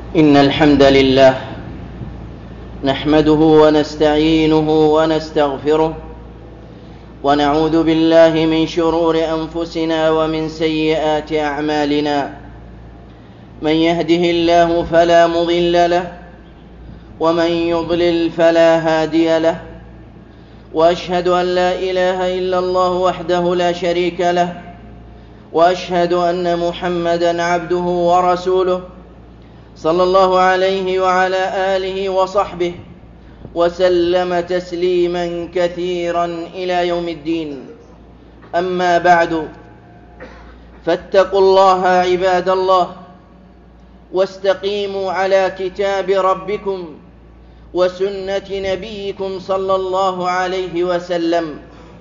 إن الحمد لله نحمده ونستعينه ونستغفره ونعوذ بالله من شرور أنفسنا ومن سيئات أعمالنا. من يهده الله فلا مضل له ومن يضلل فلا هادي له، وأشهد أن لا إله إلا الله وحده لا شريك له، وأشهد أن محمدًا عبده ورسوله صلى الله عليه وعلى آله وصحبه وسلم تسليمًا كثيرًا إلى يوم الدين. أما بعد، فاتقوا الله عباد الله، واستقيموا على كتاب ربكم وسنة نبيكم صلى الله عليه وسلم،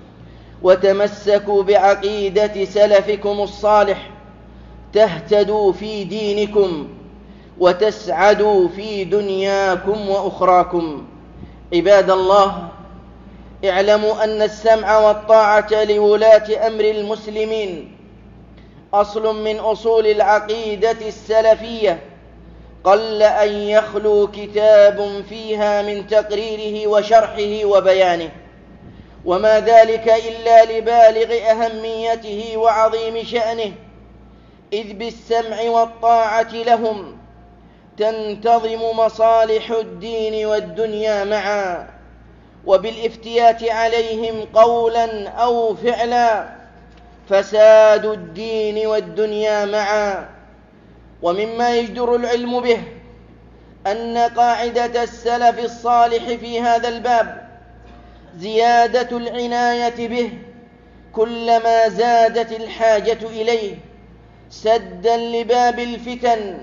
وتمسكوا بعقيدة سلفكم الصالح تهتدوا في دينكم وتسعدوا في دنياكم وأخراكم. عباد الله، اعلموا أن السمع والطاعة لولاة أمر المسلمين أصل من أصول العقيدة السلفية، قل أن يخلو كتاب فيها من تقريره وشرحه وبيانه، وما ذلك إلا لبالغ أهميته وعظيم شأنه، إذ بالسمع والطاعة لهم تنتظم مصالح الدين والدنيا معا، وبالافتيات عليهم قولا أو فعلا فساد الدين والدنيا معا. ومما يجدر العلم به أن قاعدة السلف الصالح في هذا الباب زيادة العناية به كلما زادت الحاجة إليه، سدا لباب الفتن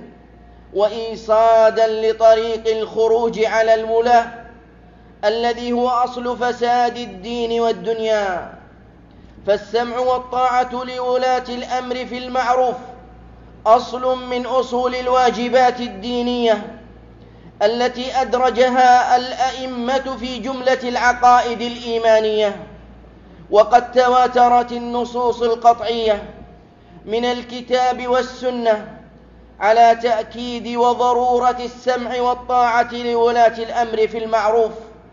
وإيصادا لطريق الخروج على الولاة الذي هو أصل فساد الدين والدنيا. فالسمع والطاعة لولاة الأمر في المعروف أصل من أصول الواجبات الدينية التي أدرجها الأئمة في جملة العقائد الإيمانية، وقد تواترت النصوص القطعية من الكتاب والسنة على تأكيد وضرورة السمع والطاعة لولاة الأمر في المعروف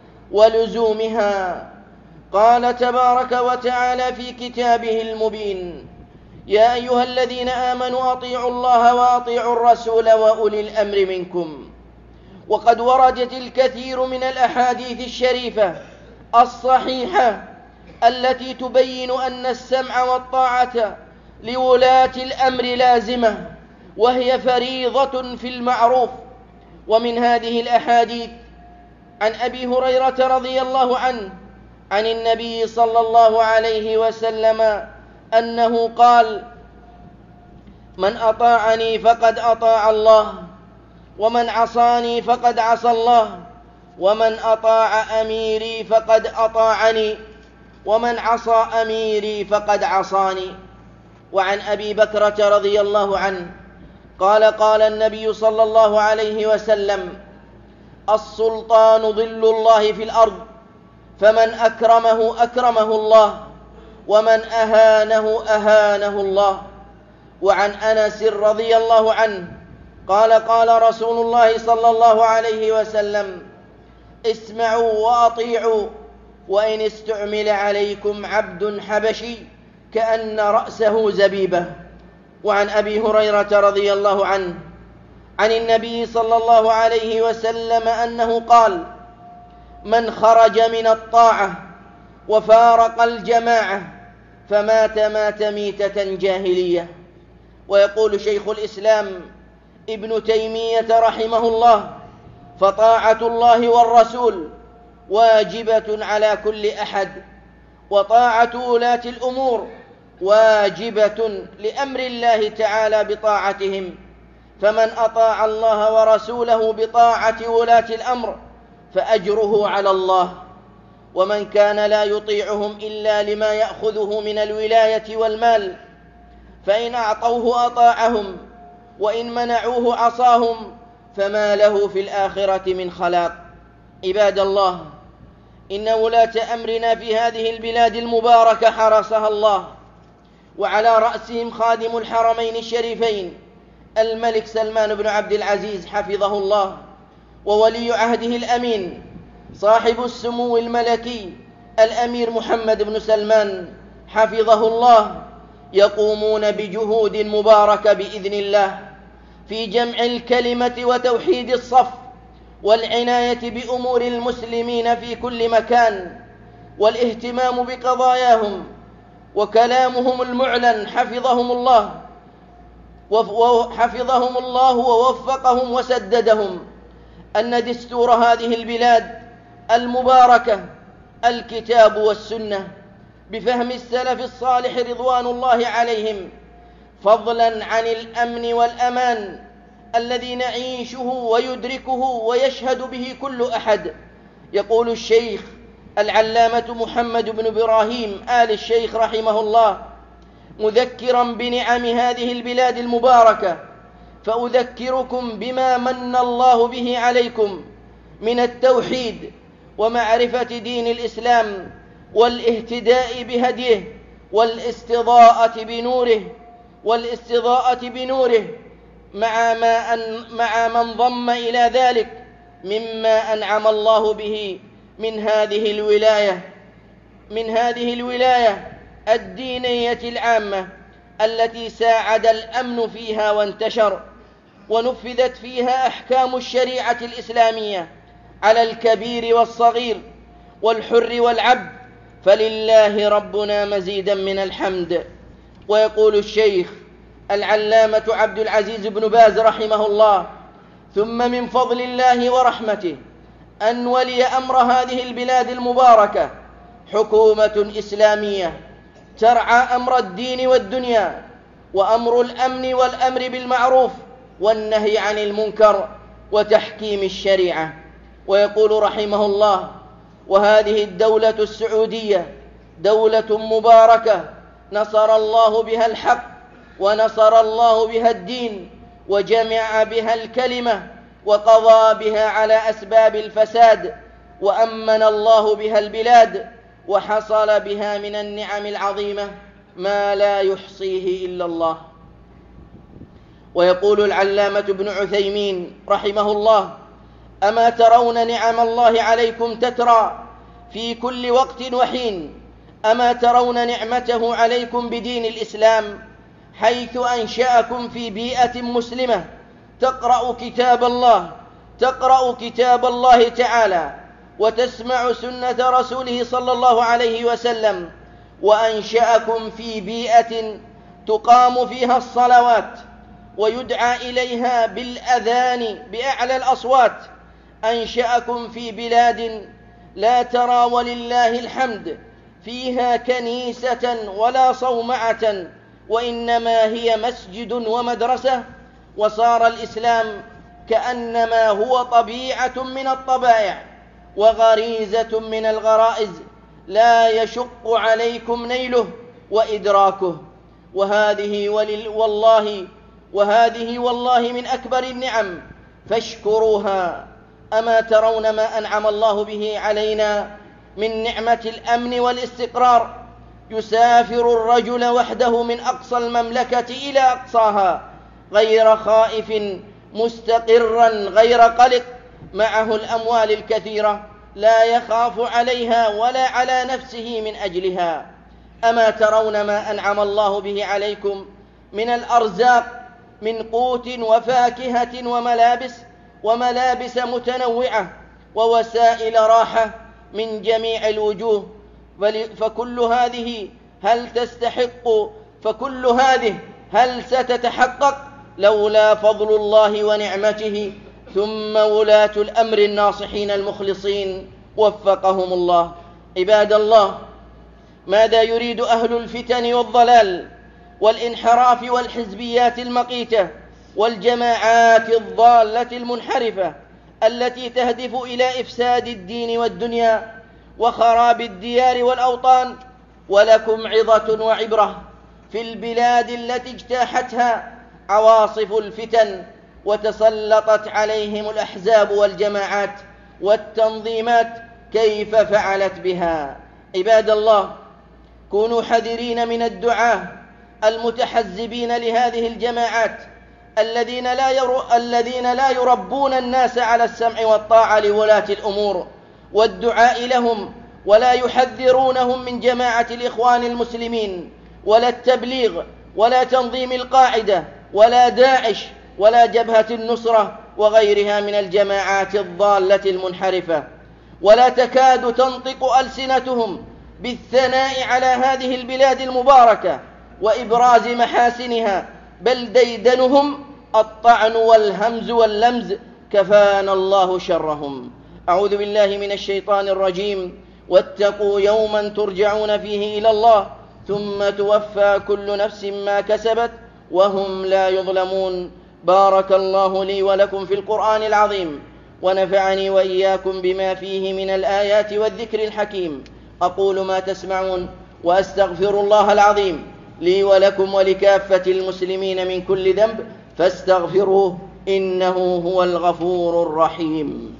ولزومها. قال تبارك وتعالى في كتابه المبين: يا أيها الذين آمنوا أطيعوا الله وأطيعوا الرسول وأولي الأمر منكم. وقد وردت الكثير من الأحاديث الشريفة الصحيحة التي تبين أن السمع والطاعة لولاة الأمر لازمة، وهي فريضة في المعروف. ومن هذه الأحاديث عن أبي هريرة رضي الله عنه عن النبي صلى الله عليه وسلم أنه قال: من أطاعني فقد أطاع الله، ومن عصاني فقد عصى الله، ومن أطاع أميري فقد أطاعني، ومن عصى أميري فقد عصاني. وعن أبي بكرة رضي الله عنه قال: قال النبي صلى الله عليه وسلم: السلطان ظل الله في الأرض، فمن أكرمه أكرمه الله، ومن أهانه أهانه الله. وعن أنس رضي الله عنه قال: قال رسول الله صلى الله عليه وسلم: اسمعوا وأطيعوا، وإن استعمل عليكم عبد حبشي كأن رأسه زبيبة. وعن أبي هريرة رضي الله عنه عن النبي صلى الله عليه وسلم أنه قال: من خرج من الطاعة وفارق الجماعة فمات ميتة جاهلية. ويقول شيخ الإسلام ابن تيمية رحمه الله: فطاعة الله والرسول واجبة على كل أحد، وطاعة ولاة الأمور واجبة لأمر الله تعالى بطاعتهم، فمن أطاع الله ورسوله بطاعة ولاة الأمر فأجره على الله، ومن كان لا يطيعهم إلا لما يأخذه من الولاية والمال فإن أعطوه أطاعهم، وإن منعوه عصاهم، فما له في الآخرة من خلاق. عباد الله، إن ولاة أمرنا في هذه البلاد المباركة حرسها الله، وعلى رأسهم خادم الحرمين الشريفين الملك سلمان بن عبد العزيز حفظه الله، وولي عهده الأمين صاحب السمو الملكي الأمير محمد بن سلمان حفظه الله، يقومون بجهود مباركة بإذن الله في جمع الكلمة وتوحيد الصف والعناية بأمور المسلمين في كل مكان والاهتمام بقضاياهم. وكلامهم المعلن حفظهم الله ووفقهم وسددهم أن دستور هذه البلاد المباركة الكتاب والسنة بفهم السلف الصالح رضوان الله عليهم، فضلا عن الأمن والأمان الذي نعيشه ويدركه ويشهد به كل أحد. يقول الشيخ العلامة محمد بن إبراهيم آل الشيخ رحمه الله مذكرا بنعم هذه البلاد المباركة: فأذكركم بما من الله به عليكم من التوحيد ومعرفة دين الإسلام والاهتداء بهديه والاستضاءة بنوره مع من ضم إلى ذلك مما أنعم الله به من هذه الولاية الدينية العامة التي ساعد الأمن فيها وانتشر، ونفذت فيها أحكام الشريعة الإسلامية على الكبير والصغير والحر والعبد، فلله ربنا مزيدا من الحمد. ويقول الشيخ العلامة عبد العزيز بن باز رحمه الله: ثم من فضل الله ورحمته أن ولي أمر هذه البلاد المباركة حكومة إسلامية ترعى أمر الدين والدنيا وأمر الأمن والأمر بالمعروف والنهي عن المنكر وتحكيم الشريعة. ويقول رحمه الله: وهذه الدولة السعودية دولة مباركة نصر الله بها الحق ونصر الله بها الدين وجمع بها الكلمة وقضى بها على أسباب الفساد، وأمن الله بها البلاد، وحصل بها من النعم العظيمة ما لا يحصيه إلا الله. ويقول العلامة ابن عثيمين رحمه الله: أما ترون نعم الله عليكم تترى في كل وقت وحين؟ أما ترون نعمته عليكم بدين الإسلام حيث أنشأكم في بيئة مسلمة تقرأ كتاب الله تعالى وتسمع سنة رسوله صلى الله عليه وسلم، وأنشأكم في بيئة تقام فيها الصلوات ويدعى إليها بالأذان بأعلى الأصوات، أنشأكم في بلاد لا ترى ولله الحمد فيها كنيسة ولا صومعة، وإنما هي مسجد ومدرسة، وصار الإسلام كأنما هو طبيعة من الطبائع وغريزة من الغرائز لا يشق عليكم نيله وإدراكه، وهذه والله من أكبر النعم فاشكروها. أما ترون ما أنعم الله به علينا من نعمة الأمن والاستقرار؟ يسافر الرجل وحده من أقصى المملكة إلى أقصاها غير خائف مستقرا غير قلق، معه الأموال الكثيرة لا يخاف عليها ولا على نفسه من أجلها. أما ترون ما أنعم الله به عليكم من الأرزاق من قوت وفاكهة وملابس متنوعة ووسائل راحة من جميع الوجوه، فكل هذه هل ستتحقق لولا فضل الله ونعمته؟ ثم ولاة الأمر الناصحين المخلصين وفقهم الله. عباد الله، ماذا يريد أهل الفتن والضلال والانحراف والحزبيات المقيتة والجماعات الضالة المنحرفة التي تهدف إلى إفساد الدين والدنيا وخراب الديار والأوطان؟ ولكم عظة وعبرة في البلاد التي اجتاحتها عواصف الفتن وتسلطت عليهم الأحزاب والجماعات والتنظيمات كيف فعلت بها. عباد الله، كونوا حذرين من الدعاة المتحزبين لهذه الجماعات الذين لا يربون الناس على السمع والطاعة لولاة الأمور والدعاء لهم، ولا يحذرونهم من جماعة الإخوان المسلمين ولا التبليغ ولا تنظيم القاعدة ولا داعش ولا جبهة النصرة وغيرها من الجماعات الضالة المنحرفة، ولا تكاد تنطق ألسنتهم بالثناء على هذه البلاد المباركة وإبراز محاسنها، بل ديدنهم الطعن والهمز واللمز، كفانا الله شرهم. أعوذ بالله من الشيطان الرجيم. واتقوا يوما ترجعون فيه إلى الله ثم توفى كل نفس ما كسبت وهم لا يظلمون. بارك الله لي ولكم في القرآن العظيم، ونفعني وإياكم بما فيه من الآيات والذكر الحكيم. أقول ما تسمعون وأستغفر الله العظيم لي ولكم ولكافة المسلمين من كل ذنب فاستغفروه إنه هو الغفور الرحيم.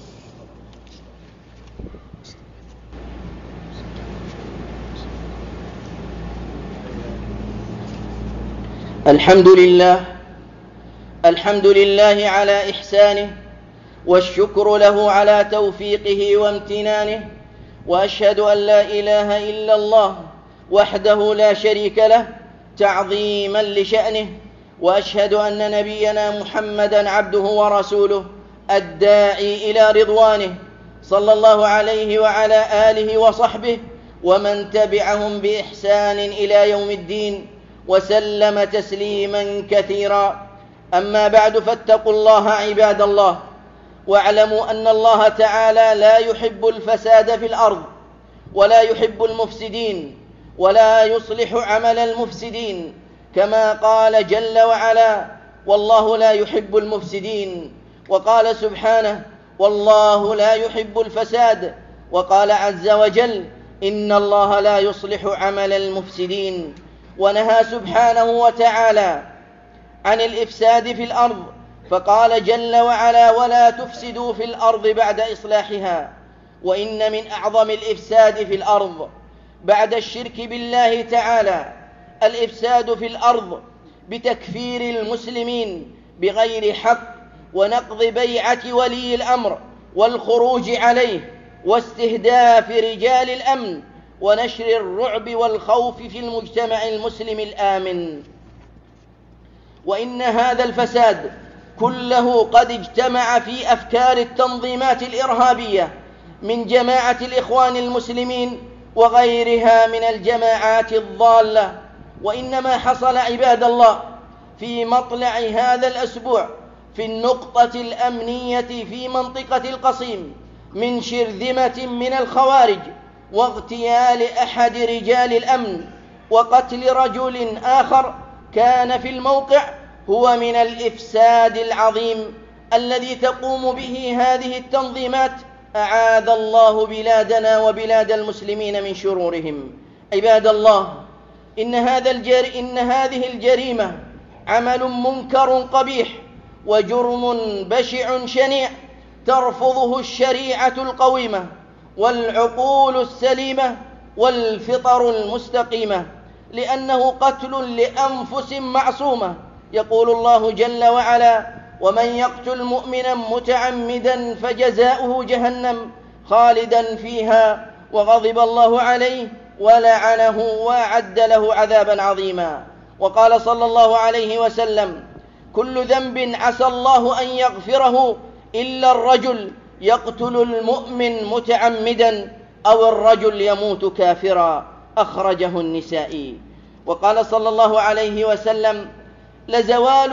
الحمد لله على إحسانه، والشكر له على توفيقه وامتنانه، وأشهد أن لا إله إلا الله وحده لا شريك له تعظيما لشأنه، وأشهد أن نبينا محمدا عبده ورسوله الداعي إلى رضوانه، صلى الله عليه وعلى آله وصحبه ومن تبعهم بإحسان إلى يوم الدين، وسلم تسليما كثيرا. أما بعد، فاتقوا الله عباد الله، واعلموا أن الله تعالى لا يحب الفساد في الأرض، ولا يحب المفسدين، ولا يصلح عمل المفسدين، كما قال جل وعلا: والله لا يحب المفسدين. وقال سبحانه: والله لا يحب الفساد. وقال عز وجل: إن الله لا يصلح عمل المفسدين. ونهى سبحانه وتعالى عن الإفساد في الأرض، فقال جل وعلا: ولا تفسدوا في الأرض بعد إصلاحها. وإن من أعظم الإفساد في الأرض بعد الشرك بالله تعالى الإفساد في الأرض بتكفير المسلمين بغير حق، ونقض بيعة ولي الأمر والخروج عليه، واستهداف رجال الأمن، ونشر الرعب والخوف في المجتمع المسلم الآمن. وإن هذا الفساد كله قد اجتمع في أفكار التنظيمات الإرهابية من جماعة الإخوان المسلمين وغيرها من الجماعات الضالة. وإنما حصل عباد الله في مطلع هذا الأسبوع في النقطة الأمنية في منطقة القصيم من شرذمة من الخوارج، واغتيال أحد رجال الأمن، وقتل رجل آخر كان في الموقع، هو من الإفساد العظيم الذي تقوم به هذه التنظيمات. أعاذ الله بلادنا وبلاد المسلمين من شرورهم. عباد الله، إن هذه الجريمة عمل منكر قبيح وجرم بشع شنيع ترفضه الشريعة القويمة والعقول السليمة والفطر المستقيمة، لأنه قتل لأنفس معصومة. يقول الله جل وعلا: ومن يقتل مؤمنا متعمدا فجزاؤه جهنم خالدا فيها وغضب الله عليه ولعنه وأعد له عذابا عظيما. وقال صلى الله عليه وسلم: كل ذنب عسى الله أن يغفره إلا الرجل يقتل المؤمن متعمدا أو الرجل يموت كافرا. أخرجه النسائي. وقال صلى الله عليه وسلم: لزوال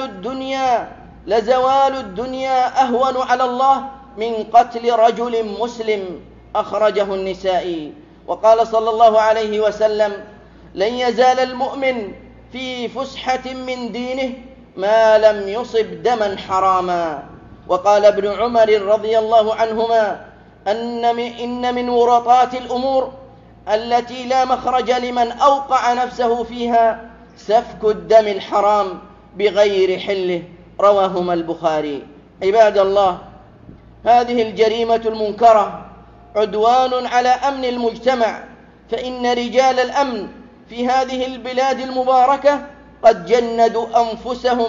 الدنيا أهون على الله من قتل رجل مسلم. أخرجه النسائي. وقال صلى الله عليه وسلم: لن يزال المؤمن في فسحة من دينه ما لم يصب دما حراما. وقال ابن عمر رضي الله عنهما: إن من ورطات الأمور التي لا مخرج لمن أوقع نفسه فيها سفك الدم الحرام بغير حله. رواهما البخاري. عباد الله، هذه الجريمة المنكرة عدوان على أمن المجتمع، فإن رجال الأمن في هذه البلاد المباركة قد جندوا أنفسهم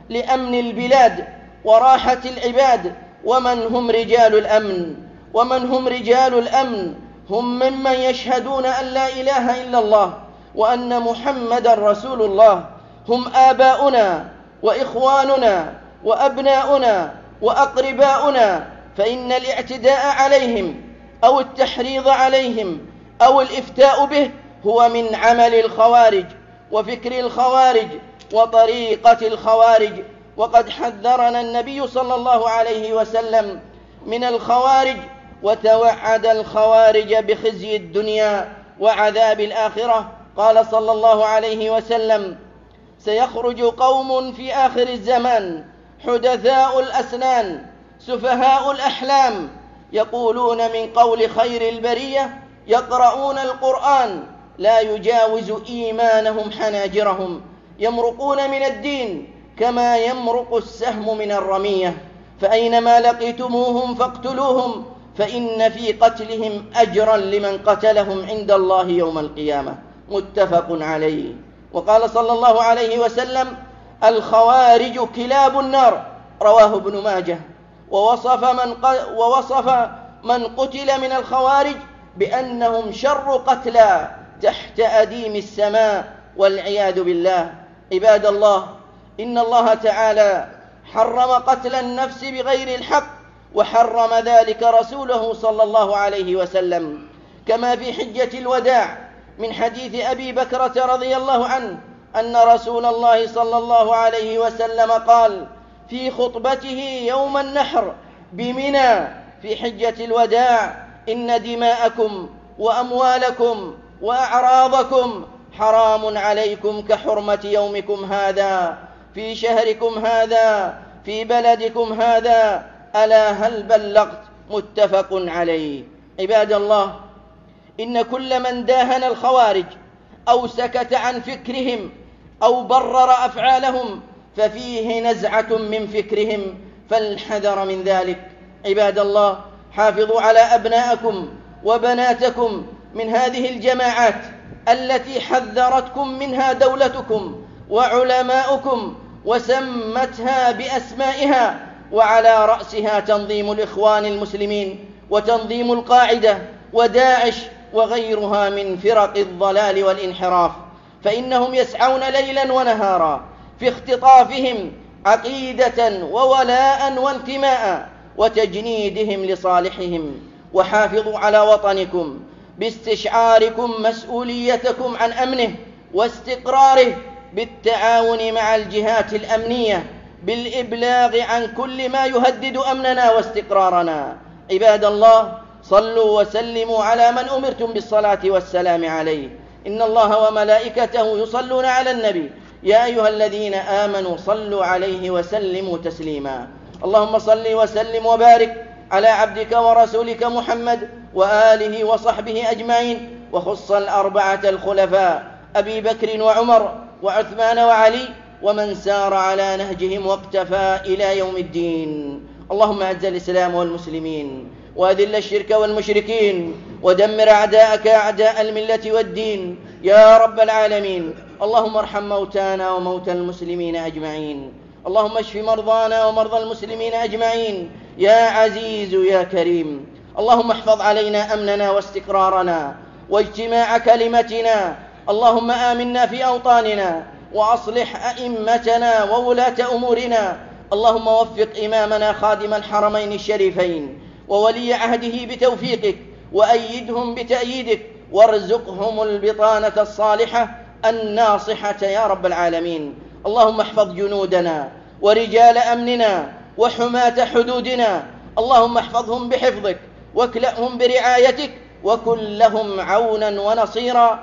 لأمن البلاد وراحة العباد. ومن هم رجال الأمن؟ ومن هم رجال الأمن؟ هم ممن يشهدون أن لا إله إلا الله وأن محمدا رسول الله. هم آباؤنا وإخواننا وأبناؤنا وأقرباؤنا، فإن الاعتداء عليهم أو التحريض عليهم أو الإفتاء به هو من عمل الخوارج وفكر الخوارج وطريقة الخوارج. وقد حذرنا النبي صلى الله عليه وسلم من الخوارج، وتوعد الخوارج بخزي الدنيا وعذاب الآخرة. قال صلى الله عليه وسلم: سيخرج قوم في آخر الزمان حدثاء الأسنان سفهاء الأحلام، يقولون من قول خير البرية، يقرؤون القرآن لا يجاوز إيمانهم حناجرهم، يمرقون من الدين كما يمرق السهم من الرمية، فأينما لقيتموهم فاقتلوهم، فإن في قتلهم أجرا لمن قتلهم عند الله يوم القيامة. متفق عليه. وقال صلى الله عليه وسلم: الخوارج كلاب النار، رواه ابن ماجه. ووصف من قتل من الخوارج بأنهم شر قتلى تحت أديم السماء والعياذ بالله. عباد الله، إن الله تعالى حرم قتل النفس بغير الحق، وحرم ذلك رسوله صلى الله عليه وسلم، كما في حجة الوداع من حديث أبي بكرة رضي الله عنه أن رسول الله صلى الله عليه وسلم قال في خطبته يوم النحر بمنى في حجة الوداع: إن دماءكم وأموالكم وأعراضكم حرام عليكم كحرمة يومكم هذا في شهركم هذا في بلدكم هذا، ألا هل بلغت؟ متفق عليه. عباد الله، إن كل من داهن الخوارج أو سكت عن فكرهم أو برر أفعالهم ففيه نزعة من فكرهم، فالحذر من ذلك. عباد الله، حافظوا على أبناءكم وبناتكم من هذه الجماعات التي حذرتكم منها دولتكم وعلماؤكم وسمتها بأسمائها، وعلى رأسها تنظيم الإخوان المسلمين وتنظيم القاعدة وداعش وغيرها من فرق الضلال والانحراف، فإنهم يسعون ليلا ونهارا في اختطافهم عقيدة وولاء وانتماء وتجنيدهم لصالحهم. وحافظوا على وطنكم باستشعاركم مسؤوليتكم عن أمنه واستقراره، بالتعاون مع الجهات الأمنية بالإبلاغ عن كل ما يهدد أمننا واستقرارنا. عباد الله، صلوا وسلموا على من أمرتم بالصلاة والسلام عليه. إن الله وملائكته يصلون على النبي، يا أيها الذين آمنوا صلوا عليه وسلموا تسليما. اللهم صل وسلم وبارك على عبدك ورسولك محمد وآله وصحبه أجمعين، وخص الأربعة الخلفاء أبي بكر وعمر وعثمان وعلي ومن سار على نهجهم واقتفى إلى يوم الدين. اللهم أعز الإسلام والمسلمين وأذل الشرك والمشركين ودمر أعداءك أعداء الملة والدين يا رب العالمين. اللهم ارحم موتانا وموتى المسلمين أجمعين. اللهم اشف مرضانا ومرضى المسلمين أجمعين يا عزيز يا كريم. اللهم احفظ علينا أمننا واستقرارنا واجتماع كلمتنا. اللهم آمنا في أوطاننا وأصلح أئمتنا وولاة أمورنا. اللهم وفق إمامنا خادم الحرمين الشريفين وولي عهده بتوفيقك، وأيدهم بتأييدك، وارزقهم البطانة الصالحة الناصحة يا رب العالمين. اللهم احفظ جنودنا ورجال أمننا وحماة حدودنا. اللهم احفظهم بحفظك واكلأهم برعايتك، وكن لهم عونا ونصيرا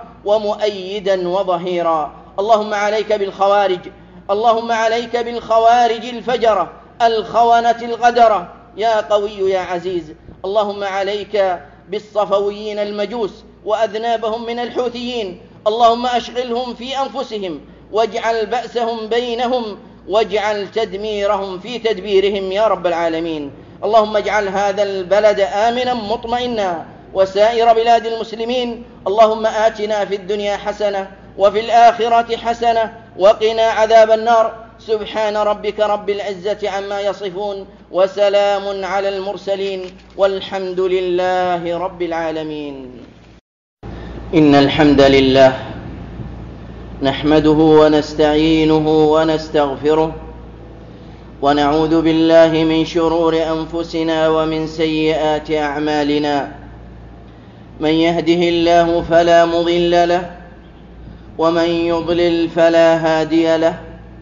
ومؤيدا وظهيرا. اللهم عليك بالخوارج، اللهم عليك بالخوارج الفجرة الخونة الغدرة يا قوي يا عزيز. اللهم عليك بالصفويين المجوس وأذنابهم من الحوثيين. اللهم أشغلهم في أنفسهم واجعل بأسهم بينهم واجعل تدميرهم في تدبيرهم يا رب العالمين. اللهم اجعل هذا البلد آمنا مطمئنا وسائر بلاد المسلمين. اللهم آتنا في الدنيا حسنة وفي الآخرة حسنة وقنا عذاب النار. سبحان ربك رب العزة عما يصفون، وسلام على المرسلين، والحمد لله رب العالمين. إن الحمد لله نحمده ونستعينه ونستغفره، ونعوذ بالله من شرور أنفسنا ومن سيئات أعمالنا. من يهده الله فلا مضل له، ومن يضلل فلا هادي له،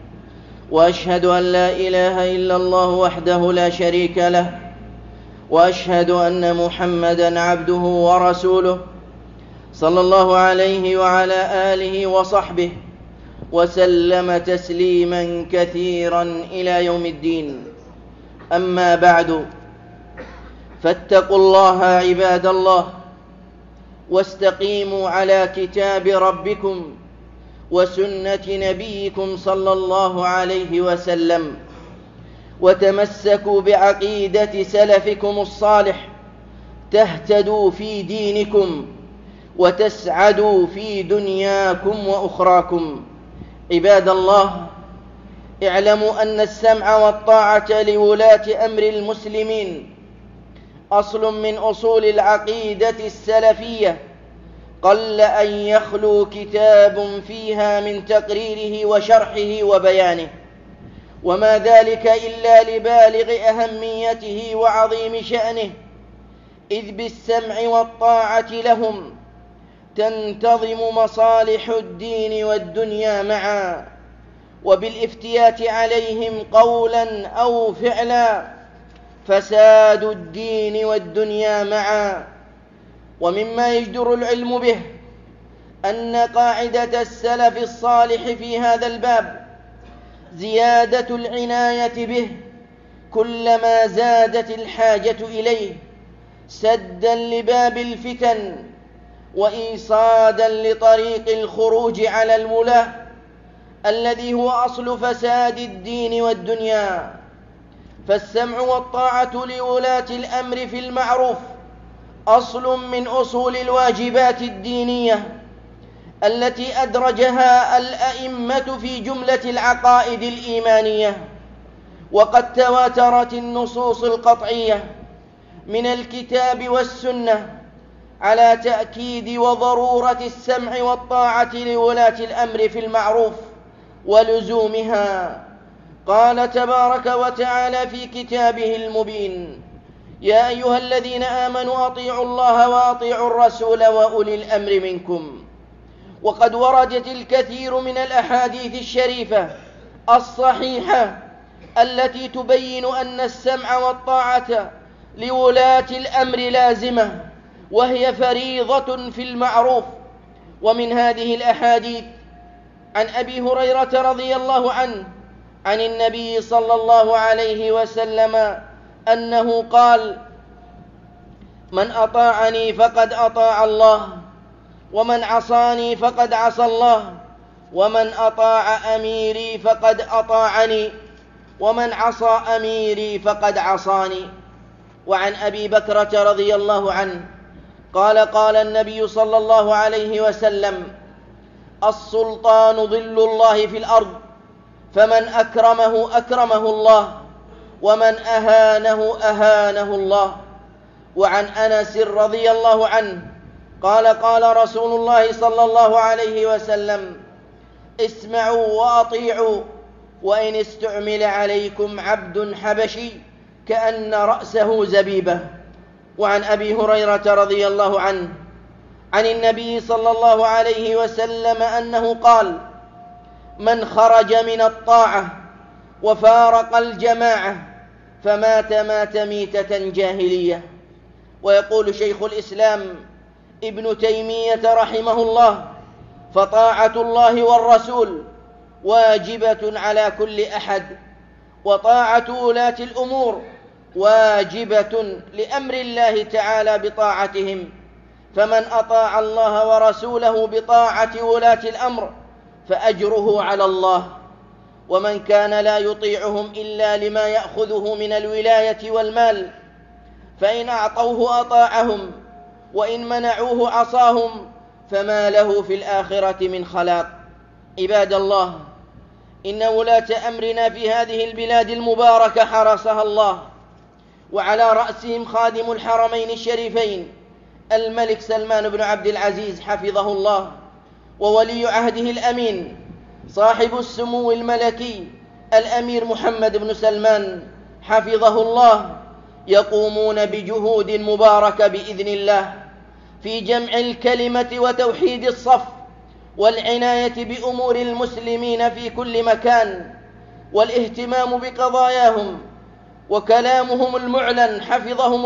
وأشهد أن لا إله إلا الله وحده لا شريك له، وأشهد أن محمدًا عبده ورسوله صلى الله عليه وعلى آله وصحبه وسلم تسليمًا كثيرًا إلى يوم الدين. أما بعد، فاتقوا الله عباد الله، واستقيموا على كتاب ربكم وسنة نبيكم صلى الله عليه وسلم، وتمسكوا بعقيدة سلفكم الصالح، تهتدوا في دينكم وتسعدوا في دنياكم وأخراكم. عباد الله، اعلموا أن السمع والطاعة لولاة أمر المسلمين أصل من أصول العقيدة السلفية، قل أن يخلو كتاب فيها من تقريره وشرحه وبيانه، وما ذلك إلا لبالغ أهميته وعظيم شأنه، إذ بالسمع والطاعة لهم تنتظم مصالح الدين والدنيا معا، وبالافتيات عليهم قولا أو فعلا فساد الدين والدنيا معا. ومما يجدر العلم به أن قاعدة السلف الصالح في هذا الباب زيادة العناية به كلما زادت الحاجة إليه، سدا لباب الفتن وإيصادا لطريق الخروج على الملاة الذي هو أصل فساد الدين والدنيا. فالسمع والطاعة لولاة الأمر في المعروف أصل من أصول الواجبات الدينية التي أدرجها الأئمة في جملة العقائد الإيمانية، وقد تواترت النصوص القطعية من الكتاب والسنة على تأكيد وضرورة السمع والطاعة لولاة الأمر في المعروف ولزومها. قال تبارك وتعالى في كتابه المبين: يا أيها الذين آمنوا أطيعوا الله وأطيعوا الرسول وأولي الأمر منكم. وقد وردت الكثير من الأحاديث الشريفة الصحيحة التي تبين أن السمع والطاعة لولاة الأمر لازمة، وهي فريضة في المعروف. ومن هذه الأحاديث عن أبي هريرة رضي الله عنه عن النبي صلى الله عليه وسلم أنه قال: من أطاعني فقد أطاع الله، ومن عصاني فقد عصى الله، ومن أطاع أميري فقد أطاعني، ومن عصى أميري فقد عصاني. وعن أبي بكرة رضي الله عنه قال: قال النبي صلى الله عليه وسلم: السلطان ظل الله في الأرض، فمن أكرمه أكرمه الله، ومن أهانه أهانه الله. وعن أنس رضي الله عنه قال: قال رسول الله صلى الله عليه وسلم: اسمعوا وأطيعوا، وإن استعمل عليكم عبد حبشي كأن رأسه زبيبة. وعن أبي هريرة رضي الله عنه عن النبي صلى الله عليه وسلم أنه قال: من خرج من الطاعة وفارق الجماعة فمات مات ميتة جاهلية. ويقول شيخ الإسلام ابن تيمية رحمه الله: فطاعة الله والرسول واجبة على كل أحد، وطاعة ولاة الأمور واجبة لأمر الله تعالى بطاعتهم، فمن أطاع الله ورسوله بطاعة ولاة الأمر فأجره على الله، ومن كان لا يطيعهم إلا لما يأخذه من الولاية والمال فإن أعطوه أطاعهم، وإن منعوه عصاهم، فما له في الآخرة من خلاق. عباد الله، إن ولاة أمرنا في هذه البلاد المباركة حرسها الله، وعلى رأسهم خادم الحرمين الشريفين الملك سلمان بن عبد العزيز حفظه الله، وولي عهده الأمين صاحب السمو الملكي الأمير محمد بن سلمان حفظه الله، يقومون بجهود مباركة بإذن الله في جمع الكلمة وتوحيد الصف والعناية بأمور المسلمين في كل مكان والاهتمام بقضاياهم. وكلامهم المعلن حفظهم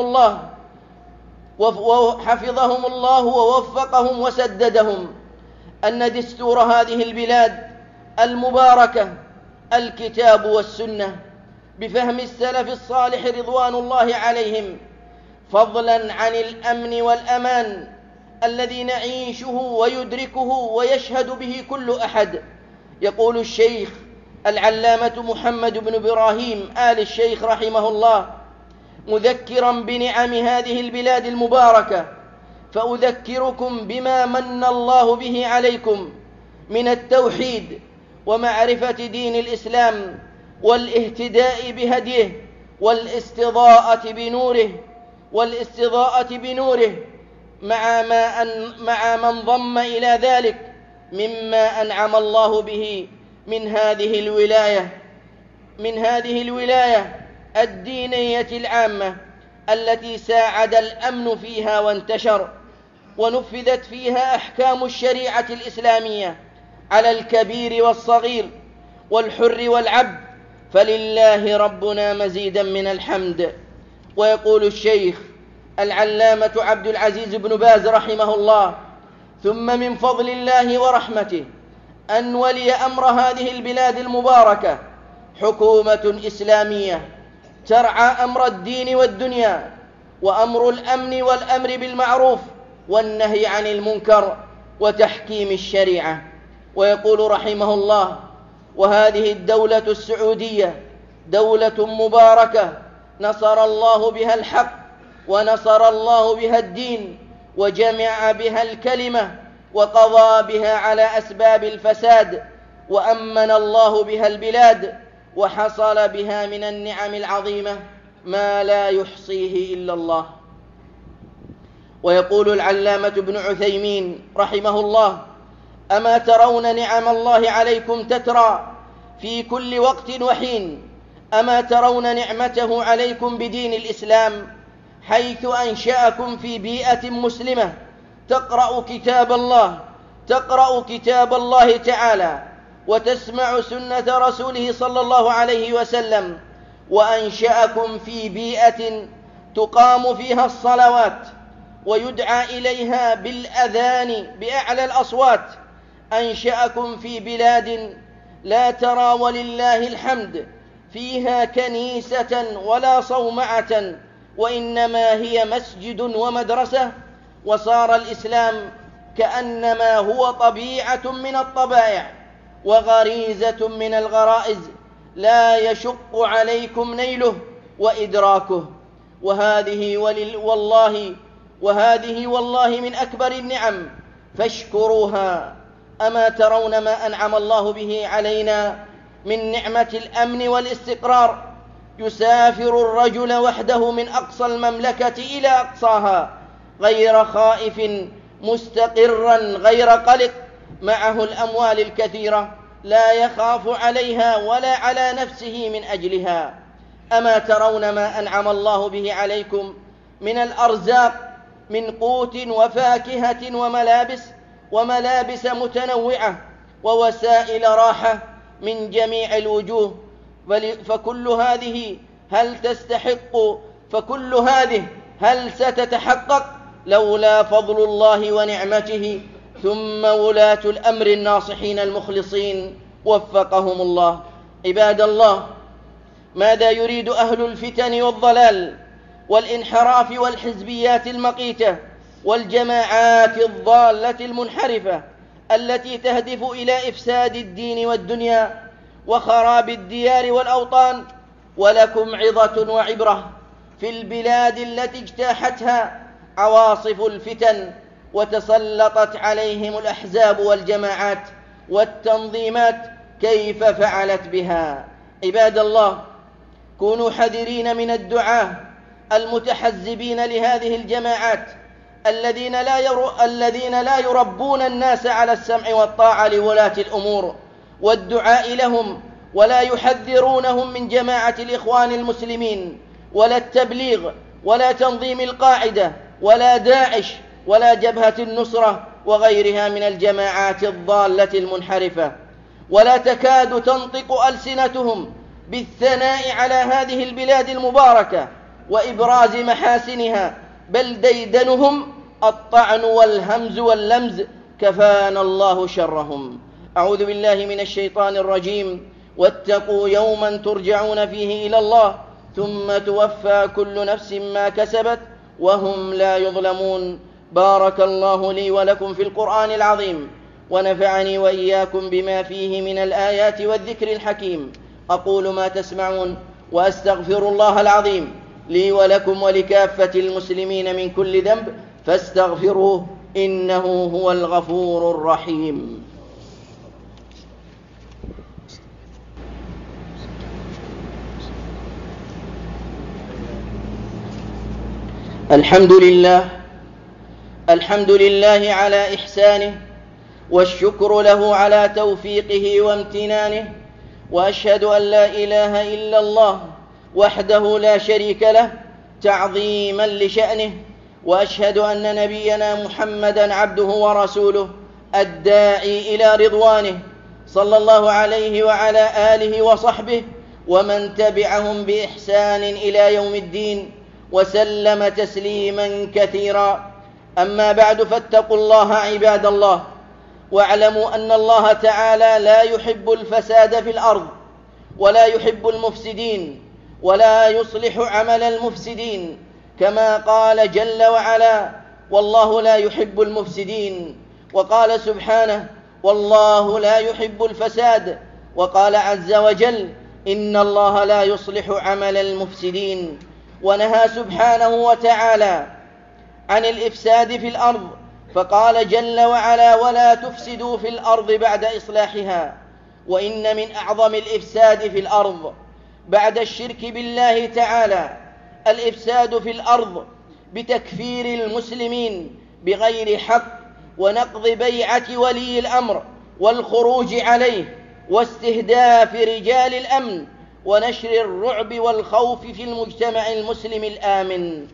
الله ووفقهم وسددهم أن دستور هذه البلاد المباركة الكتاب والسنة بفهم السلف الصالح رضوان الله عليهم، فضلا عن الأمن والأمان الذي نعيشه ويدركه ويشهد به كل أحد. يقول الشيخ العلامة محمد بن إبراهيم آل الشيخ رحمه الله مذكرا بنعم هذه البلاد المباركة: فأذكركم بما من الله به عليكم من التوحيد ومعرفة دين الإسلام والاهتداء بهديه والاستضاءة بنوره مع من ضم إلى ذلك مما أنعم الله به من هذه الولاية الدينية العامة التي ساعد الأمن فيها وانتشر، ونفذت فيها أحكام الشريعة الإسلامية على الكبير والصغير والحر والعبد، فلله ربنا مزيدا من الحمد. ويقول الشيخ العلامة عبد العزيز بن باز رحمه الله: ثم من فضل الله ورحمته أن ولي أمر هذه البلاد المباركة حكومة إسلامية ترعى أمر الدين والدنيا وأمر الأمن والأمر بالمعروف والنهي عن المنكر وتحكيم الشريعة. ويقول رحمه الله: وهذه الدولة السعودية دولة مباركة نصر الله بها الحق ونصر الله بها الدين وجمع بها الكلمة وقضى بها على أسباب الفساد، وأمن الله بها البلاد، وحصل بها من النعم العظيمة ما لا يحصيه إلا الله. ويقول العلامة ابن عثيمين رحمه الله: أما ترون نعم الله عليكم تترى في كل وقت وحين؟ أما ترون نعمته عليكم بدين الإسلام حيث أنشأكم في بيئة مسلمة تقرأ كتاب الله تعالى وتسمع سنة رسوله صلى الله عليه وسلم، وأنشأكم في بيئة تقام فيها الصلوات ويدعى إليها بالأذان بأعلى الأصوات، أنشأكم في بلاد لا ترى ولله الحمد فيها كنيسة ولا صومعة، وإنما هي مسجد ومدرسة، وصار الإسلام كأنما هو طبيعة من الطبائع وغريزة من الغرائز لا يشق عليكم نيله وإدراكه، وهذه والله من أكبر النعم فاشكروها. أما ترون ما أنعم الله به علينا من نعمة الأمن والاستقرار؟ يسافر الرجل وحده من أقصى المملكة إلى أقصاها غير خائف مستقرا غير قلق، معه الأموال الكثيرة لا يخاف عليها ولا على نفسه من أجلها. أما ترون ما أنعم الله به عليكم من الأرزاق من قوت وفاكهة وملابس متنوعة ووسائل راحة من جميع الوجوه، فكل هذه هل ستتحقق لولا فضل الله ونعمته؟ ثم ولاة الأمر الناصحين المخلصين وفقهم الله. عباد الله، ماذا يريد أهل الفتن والضلال والانحراف والحزبيات المقيتة والجماعات الضالة المنحرفة التي تهدف إلى إفساد الدين والدنيا وخراب الديار والأوطان؟ ولكم عظة وعبرة في البلاد التي اجتاحتها عواصف الفتن وتسلطت عليهم الأحزاب والجماعات والتنظيمات كيف فعلت بها. عباد الله، كونوا حذرين من الدعاة المتحزبين لهذه الجماعات الذين لا يربون الناس على السمع والطاعة لولاة الأمور والدعاء لهم، ولا يحذرونهم من جماعة الإخوان المسلمين ولا التبليغ ولا تنظيم القاعدة ولا داعش ولا جبهة النصرة وغيرها من الجماعات الضالة المنحرفة. ولا تكاد تنطق ألسنتهم بالثناء على هذه البلاد المباركة وإبراز محاسنها، بل ديدنهم الطعن والهمز واللمز، كفانا الله شرهم. أعوذ بالله من الشيطان الرجيم. واتقوا يوما ترجعون فيه إلى الله ثم توفى كل نفس ما كسبت وهم لا يظلمون. بارك الله لي ولكم في القرآن العظيم، ونفعني وإياكم بما فيه من الآيات والذكر الحكيم. أقول ما تسمعون وأستغفر الله العظيم لي ولكم ولكافة المسلمين من كل ذنب، فاستغفروه إنه هو الغفور الرحيم. الحمد لله على إحسانه، والشكر له على توفيقه وامتنانه، وأشهد أن لا إله إلا الله وحده لا شريك له تعظيما لشأنه، وأشهد أن نبينا محمدا عبده ورسوله الداعي إلى رضوانه، صلى الله عليه وعلى آله وصحبه ومن تبعهم بإحسان إلى يوم الدين، وسلم تسليما كثيرا. أما بعد، فاتقوا الله عباد الله، واعلموا أن الله تعالى لا يحب الفساد في الأرض، ولا يحب المفسدين، ولا يصلح عمل المفسدين، كما قال جل وعلا: والله لا يحب المفسدين. وقال سبحانه: والله لا يحب الفساد. وقال عز وجل: إن الله لا يصلح عمل المفسدين. ونهى سبحانه وتعالى عن الإفساد في الأرض، فقال جل وعلا: ولا تفسدوا في الأرض بعد إصلاحها. وإن من أعظم الإفساد في الأرض بعد الشرك بالله تعالى الإفساد في الأرض بتكفير المسلمين بغير حق، ونقض بيعة ولي الأمر والخروج عليه، واستهداف رجال الأمن، ونشر الرعب والخوف في المجتمع المسلم الآمن.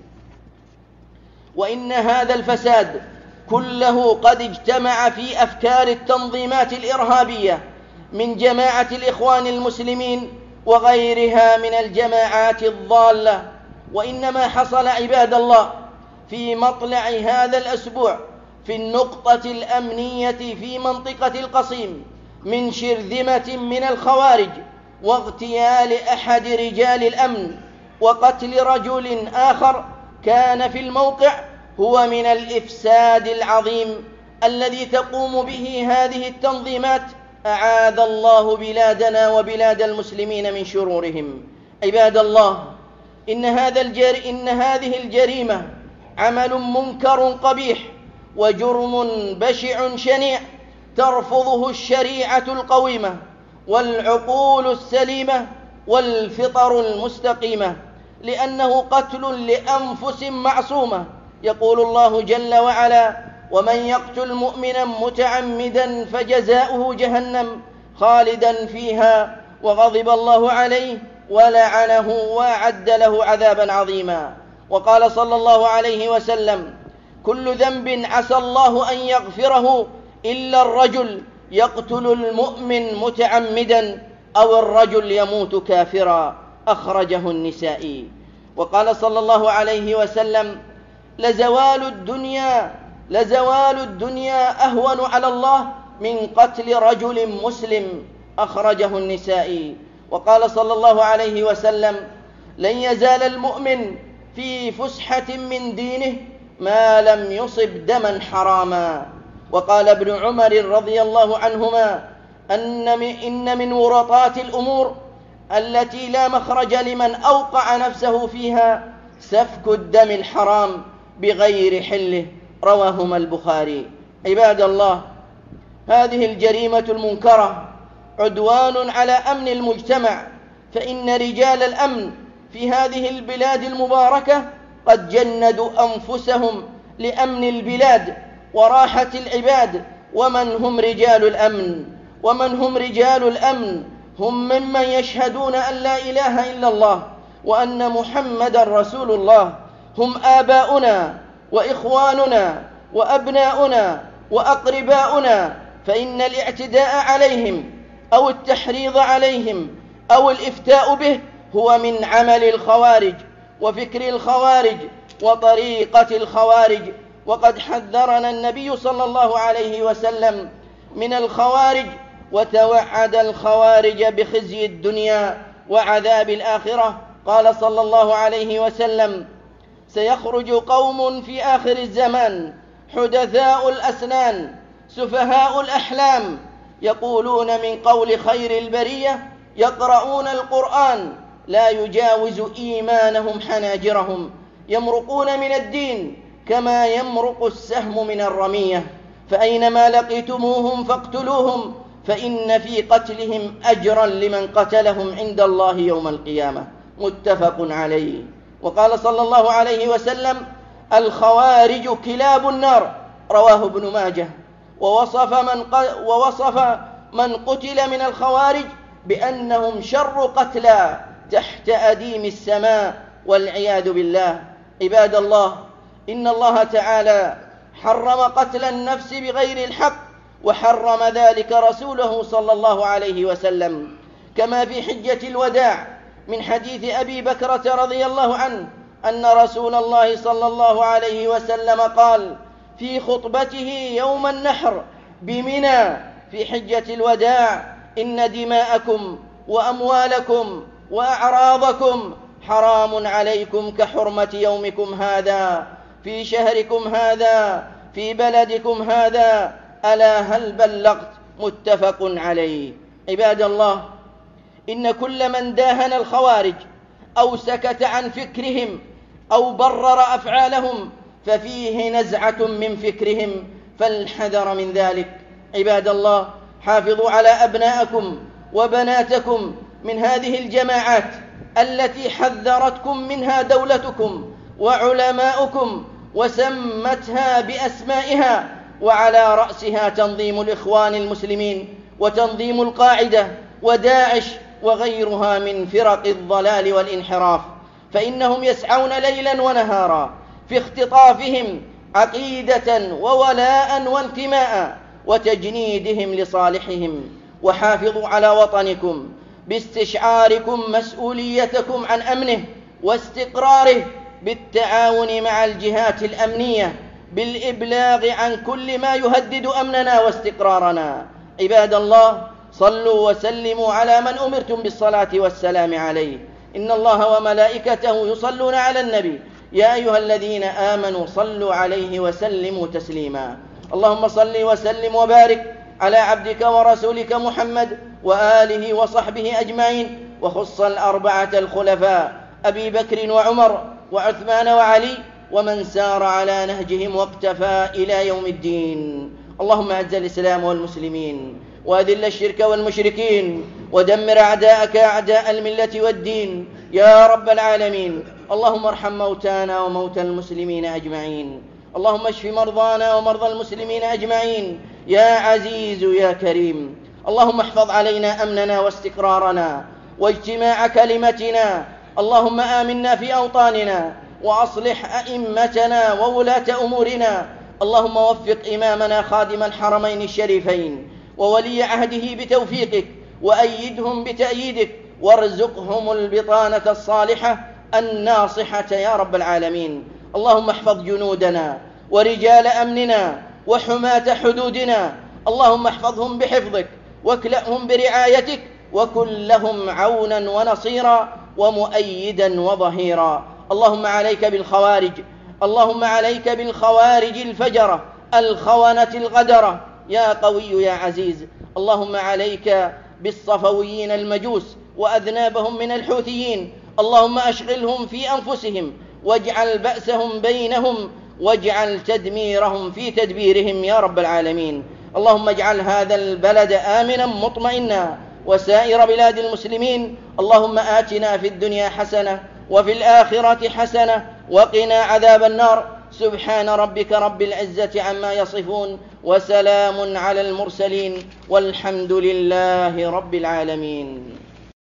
وإن هذا الفساد كله قد اجتمع في أفكار التنظيمات الإرهابية من جماعة الإخوان المسلمين وغيرها من الجماعات الضالة. وإنما حصل عباد الله في مطلع هذا الأسبوع في النقطة الأمنية في منطقة القصيم من شرذمة من الخوارج، واغتيال أحد رجال الأمن، وقتل رجل آخر كان في الموقع، هو من الإفساد العظيم الذي تقوم به هذه التنظيمات. أعاذ الله بلادنا وبلاد المسلمين من شرورهم. عباد الله، إن هذه الجريمة عمل منكر قبيح وجرم بشع شنيع ترفضه الشريعة القويمة والعقول السليمة والفطر المستقيمة، لأنه قتل لأنفس معصومة. يقول الله جل وعلا: ومن يقتل مؤمنا متعمدا فجزاؤه جهنم خالدا فيها وغضب الله عليه ولعنه وأعد له عذابا عظيما. وقال صلى الله عليه وسلم: كل ذنب عسى الله أن يغفره إلا الرجل يقتل المؤمن متعمدا أو الرجل يموت كافرا. أخرجه النسائي. وقال صلى الله عليه وسلم: لزوال الدنيا أهون على الله من قتل رجل مسلم. أخرجه النسائي. وقال صلى الله عليه وسلم: لن يزال المؤمن في فسحة من دينه ما لم يصب دما حراما. وقال ابن عمر رضي الله عنهما: إن من ورطات الأمور التي لا مخرج لمن أوقع نفسه فيها سفك الدم الحرام بغير حله. رواهما البخاري. عباد الله، هذه الجريمة المنكرة عدوان على أمن المجتمع، فإن رجال الأمن في هذه البلاد المباركة قد جندوا أنفسهم لأمن البلاد وراحة العباد. ومن هم رجال الأمن؟ ومن هم رجال الأمن؟ هم ممن يشهدون أن لا إله إلا الله وأن محمدًا رسول الله. هم آباؤنا وإخواننا وأبناؤنا وأقرباؤنا، فإن الاعتداء عليهم أو التحريض عليهم أو الإفتاء به هو من عمل الخوارج وفكر الخوارج وطريقة الخوارج. وقد حذرنا النبي صلى الله عليه وسلم من الخوارج، وتوعد الخوارج بخزي الدنيا وعذاب الآخرة. قال صلى الله عليه وسلم: سيخرج قوم في آخر الزمان حدثاء الأسنان سفهاء الأحلام، يقولون من قول خير البرية، يقرؤون القرآن لا يجاوز إيمانهم حناجرهم، يمرقون من الدين كما يمرق السهم من الرمية، فأينما لقيتموهم فاقتلوهم، فإن في قتلهم أجرا لمن قتلهم عند الله يوم القيامة. متفق عليه. وقال صلى الله عليه وسلم: الخوارج كلاب النار، رواه ابن ماجه. ووصف من قتل من الخوارج بأنهم شر قتلى تحت أديم السماء والعياذ بالله. عباد الله، إن الله تعالى حرم قتل النفس بغير الحق، وحرم ذلك رسوله صلى الله عليه وسلم، كما في حجة الوداع من حديث أبي بكرة رضي الله عنه أن رسول الله صلى الله عليه وسلم قال في خطبته يوم النحر بمنى في حجة الوداع: إن دماءكم وأموالكم وأعراضكم حرام عليكم كحرمة يومكم هذا في شهركم هذا في بلدكم هذا، ألا هل بلغت؟ متفق عليه. عباد الله، إن كل من داهن الخوارج أو سكت عن فكرهم أو برر أفعالهم ففيه نزعة من فكرهم، فالحذر من ذلك. عباد الله، حافظوا على أبناءكم وبناتكم من هذه الجماعات التي حذرتكم منها دولتكم وعلماؤكم وسمتها بأسمائها، وعلى رأسها تنظيم الإخوان المسلمين وتنظيم القاعدة وداعش وغيرها من فرق الضلال والانحراف، فإنهم يسعون ليلا ونهارا في اختطافهم عقيدة وولاء وانتماء وتجنيدهم لصالحهم. وحافظوا على وطنكم باستشعاركم مسؤوليتكم عن أمنه واستقراره، بالتعاون مع الجهات الأمنية بالإبلاغ عن كل ما يهدد أمننا واستقرارنا. عباد الله، صلوا وسلموا على من أمرتم بالصلاة والسلام عليه. إن الله وملائكته يصلون على النبي، يا أيها الذين آمنوا صلوا عليه وسلموا تسليما. اللهم صل وسلم وبارك على عبدك ورسولك محمد وآله وصحبه أجمعين، وخص الأربعة الخلفاء أبي بكر وعمر وعثمان وعلي ومن سار على نهجهم واقتفى إلى يوم الدين. اللهم أعز الإسلام والمسلمين وأذل الشرك والمشركين ودمر أعداءك أعداء الملة والدين يا رب العالمين. اللهم ارحم موتانا وموتى المسلمين أجمعين. اللهم اشف مرضانا ومرضى المسلمين أجمعين يا عزيز يا كريم. اللهم احفظ علينا أمننا واستقرارنا واجتماع كلمتنا. اللهم آمنا في أوطاننا وأصلح أئمتنا وولاة أمورنا. اللهم وفق إمامنا خادم الحرمين الشريفين وولي عهده بتوفيقك، وأيدهم بتأييدك، وارزقهم البطانة الصالحة الناصحة يا رب العالمين. اللهم احفظ جنودنا ورجال أمننا وحماة حدودنا. اللهم احفظهم بحفظك واكلأهم برعايتك، وكن لهم عونا ونصيرا ومؤيدا وظهيرا. اللهم عليك بالخوارج، اللهم عليك بالخوارج الفجرة الخونة الغدرة يا قوي يا عزيز. اللهم عليك بالصفويين المجوس وأذنابهم من الحوثيين. اللهم أشغلهم في أنفسهم واجعل بأسهم بينهم واجعل تدميرهم في تدبيرهم يا رب العالمين. اللهم اجعل هذا البلد آمنا مطمئنا وسائر بلاد المسلمين. اللهم آتنا في الدنيا حسنة وفي الآخرة حسنة وقنا عذاب النار. سبحان ربك رب العزة عما يصفون وسلام على المرسلين والحمد لله رب العالمين.